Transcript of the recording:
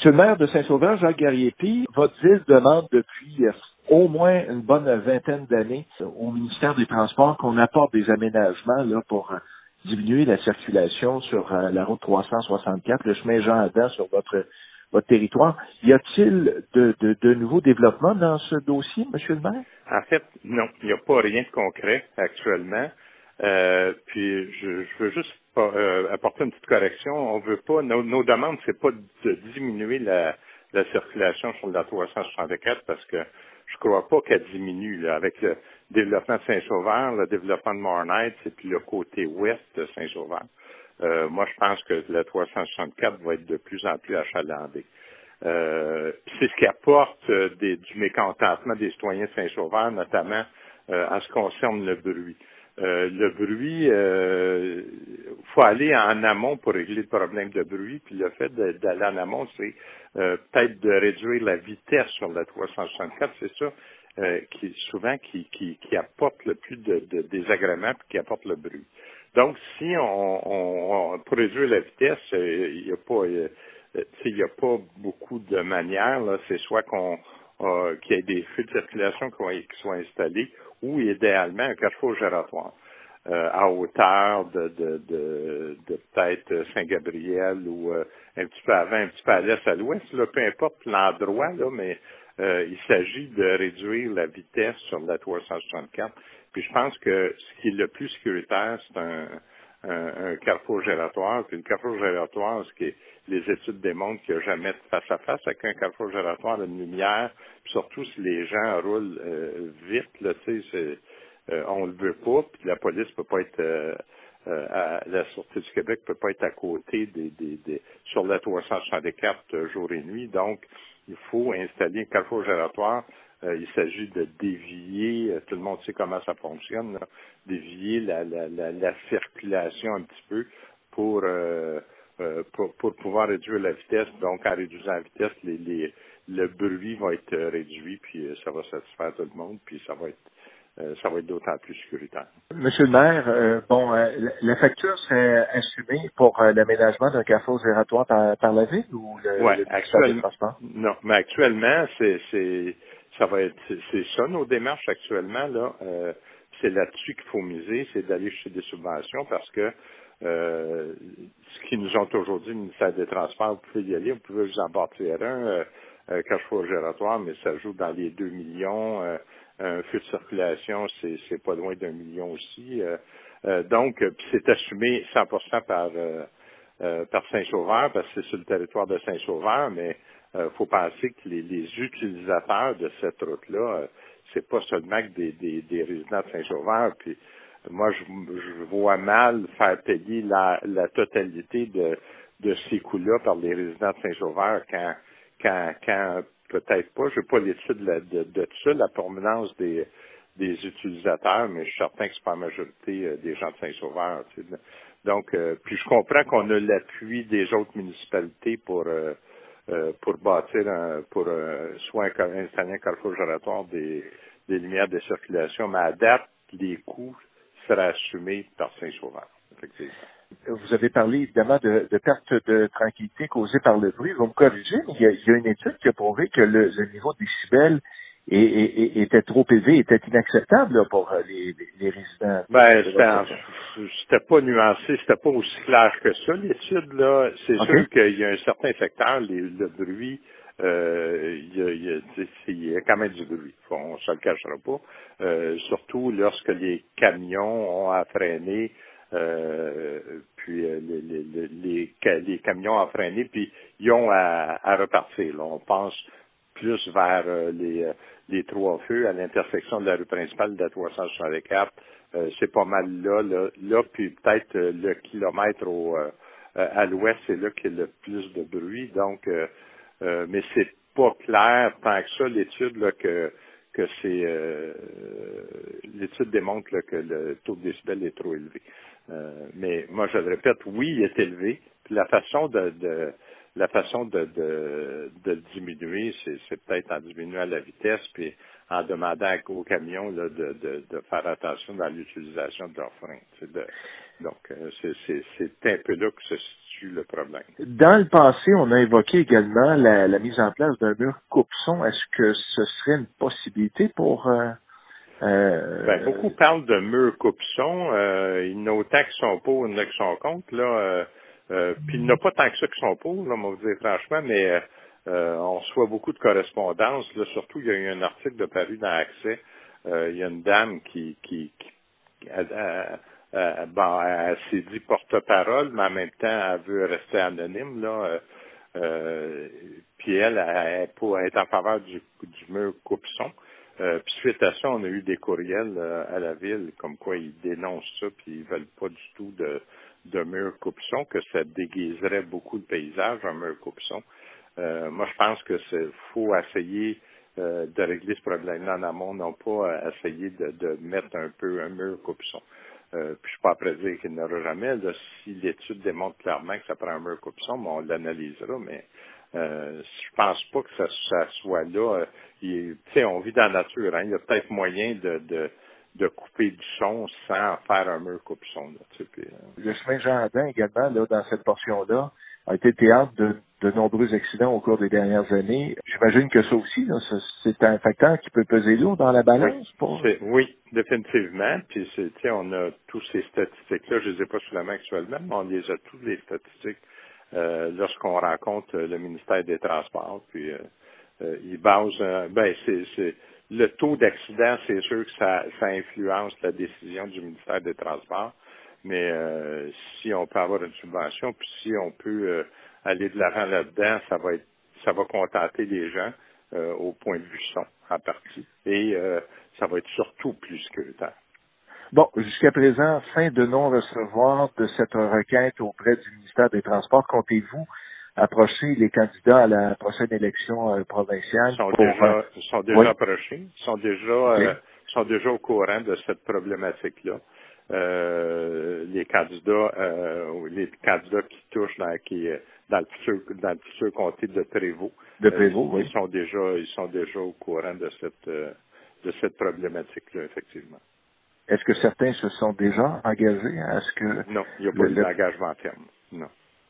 Monsieur le maire de Saint-Sauveur, Jacques Garriépi, votre ville demande depuis au moins une bonne vingtaine d'années au ministère des Transports qu'on apporte des aménagements là pour diminuer la circulation sur la route 364, le chemin Jean-Adam sur votre territoire. Y a-t-il de nouveaux développements dans ce dossier, Monsieur le maire? En fait, non, il n'y a pas rien de concret actuellement. Puis je veux juste apporter une petite correction. On veut pas, nos demandes, c'est pas de diminuer la circulation sur la 364 parce que je crois pas qu'elle diminue là, avec le développement de Saint-Sauveur, le développement de Mornay et puis le côté ouest de Saint-Sauveur. Moi, je pense que la 364 va être de plus en plus achalandée. C'est ce qui apporte du mécontentement des citoyens de Saint-Sauveur, notamment en ce qui concerne le bruit. Le bruit, faut aller en amont pour régler le problème de bruit, puis le fait d'aller en amont, c'est peut-être de réduire la vitesse sur la 364, c'est ça qui apporte le plus de désagréments puis qui apporte le bruit. Donc, si pour réduire la vitesse, il n'y a pas il n'y a pas beaucoup de manières. Là. C'est soit qu'il y ait des feux de circulation qui soient installés ou idéalement un carrefour gératoire à hauteur de peut-être Saint-Gabriel ou un petit peu avant, un petit peu à l'est, à l'ouest. Là, peu importe l'endroit, là, mais il s'agit de réduire la vitesse sur la 364. Puis je pense que ce qui est le plus sécuritaire, c'est un carrefour gératoire. Puis le carrefour gératoire, les études démontrent qu'il n'y a jamais de face à face avec un carrefour gératoire, une lumière, puis surtout si les gens roulent vite, là, tu sais, on le veut pas, puis la police peut pas être la Sûreté du Québec peut pas être à côté sur la 364 jour et nuit. Donc, il faut installer un carrefour gératoire. Il s'agit de dévier, tout le monde sait comment ça fonctionne, là, dévier la circulation un petit peu pour pouvoir réduire la vitesse. Donc, en réduisant la vitesse, le bruit va être réduit, puis ça va satisfaire tout le monde, puis ça va être d'autant plus sécuritaire. Monsieur le maire, la facture serait assumée pour l'aménagement d'un carrefour gératoire par la ville ou Oui, le ministère des actuellement, Transports? non, mais actuellement, c'est ça nos démarches actuellement, là. C'est là-dessus qu'il faut miser, c'est d'aller chercher des subventions parce que ce qu'ils nous ont aujourd'hui, le ministère des Transports, vous pouvez y aller, vous pouvez vous en bâtir un carrefour gératoire, mais ça joue dans les 2 millions. Un feu de circulation, c'est pas loin d'1 million aussi. Donc, puis c'est assumé 100% par Saint-Sauveur, parce que c'est sur le territoire de Saint-Sauveur, mais faut penser que les utilisateurs de cette route-là, c'est pas seulement que des résidents de Saint-Sauveur. Puis moi, je vois mal faire payer la totalité de ces coûts-là par les résidents de Saint-Sauveur quand peut-être pas. Je n'ai pas l'étude de tout ça, la provenance des utilisateurs, mais je suis certain que c'est pas la majorité des gens de Saint-Sauveur. Tu sais. Donc, puis je comprends qu'on a l'appui des autres municipalités pour bâtir soit installer un carrefour gératoire des lumières de circulation, mais à date, les coûts seraient assumés par Saint-Sauveur, effectivement. Vous avez parlé évidemment de perte de tranquillité causée par le bruit. Vous me corrigez, mais il y a une étude qui a prouvé que le niveau de décibel était trop élevé, était inacceptable là, pour les résidents. C'était pas nuancé, c'était pas aussi clair que ça. L'étude, là, c'est sûr qu'il y a un certain secteur, le bruit, il y a quand même du bruit. On se le cachera pas. Surtout lorsque les camions ont à freiner, puis les camions ont à freiner, puis ils ont à repartir. Là. On pense plus vers les trois feux à l'intersection de la rue principale de la 364. C'est pas mal là, puis peut-être le kilomètre à l'ouest, c'est là qu'il y a le plus de bruit. Donc, mais c'est pas clair tant que ça, l'étude là, que c'est l'étude démontre là, que le taux de décibel est trop élevé. Mais moi, je le répète, oui, il est élevé. Puis la façon de le diminuer, c'est peut-être en diminuant la vitesse, puis en demandant aux camions là, de faire attention dans l'utilisation de leurs freins. Donc, c'est un peu là que se situe résout le problème. Dans le passé, on a évoqué également la mise en place d'un mur coupe-son. Est-ce que ce serait une possibilité pour... Beaucoup parlent de mur coupe-son. Il y en a autant qui sont pour, il y en a qui sont contre. Là, puis il n'y en a pas tant que ça qui sont pour, là, on va vous dire franchement, mais on reçoit beaucoup de correspondances. Là, surtout, il y a eu un article de paru dans Accès. Il y a une dame qui elle s'est dit porte-parole, mais en même temps, elle veut rester anonyme, là. Puis elle est en faveur du mur coupe-son. Puis suite à ça, on a eu des courriels à la ville, comme quoi ils dénoncent ça, puis ils veulent pas du tout de mur coupe-son, que ça déguiserait beaucoup le paysage, un mur coupe-son. Moi, je pense que faut essayer de régler ce problème-là en amont, non pas essayer de mettre un peu un mur coupe-son. Puis je suis pas prêt à dire qu'il n'y en aura jamais. Là, si l'étude démontre clairement que ça prend un mur coupe-son, on l'analysera, mais je pense pas que ça soit là. Tu sais, on vit dans la nature, hein. Il y a peut-être moyen de couper du son sans faire un mur coupe-son. Là, tu sais, puis, Le chemin Jean-Adin également, là, dans cette portion-là, a été théâtre de nombreux accidents au cours des dernières années. J'imagine que ça aussi, là, c'est un facteur qui peut peser lourd dans la balance. Oui, définitivement. Puis tu sais, on a tous ces statistiques-là. Je les ai pas sous la main actuellement, mais on les a toutes les statistiques lorsqu'on rencontre le ministère des Transports. Puis ils basent, c'est le taux d'accident, c'est sûr que ça influence la décision du ministère des Transports. Mais si on peut avoir une subvention, puis si on peut aller de l'avant là-dedans, ça va contenter les gens au point de vue son en partie. Et ça va être surtout plus sécuritaire. Bon, jusqu'à présent, fin de non-recevoir de cette requête auprès du ministère des Transports. Comptez-vous approcher les candidats à la prochaine élection provinciale? Ils sont déjà approchés, ils sont déjà au courant de cette problématique-là. Les candidats qui touchent dans le futur comté de Prévost. Oui. Ils sont déjà au courant de cette problématique-là, effectivement. Est-ce que certains se sont déjà engagés à ce que... Non, il n'y a pas eu d'engagement ferme. Non.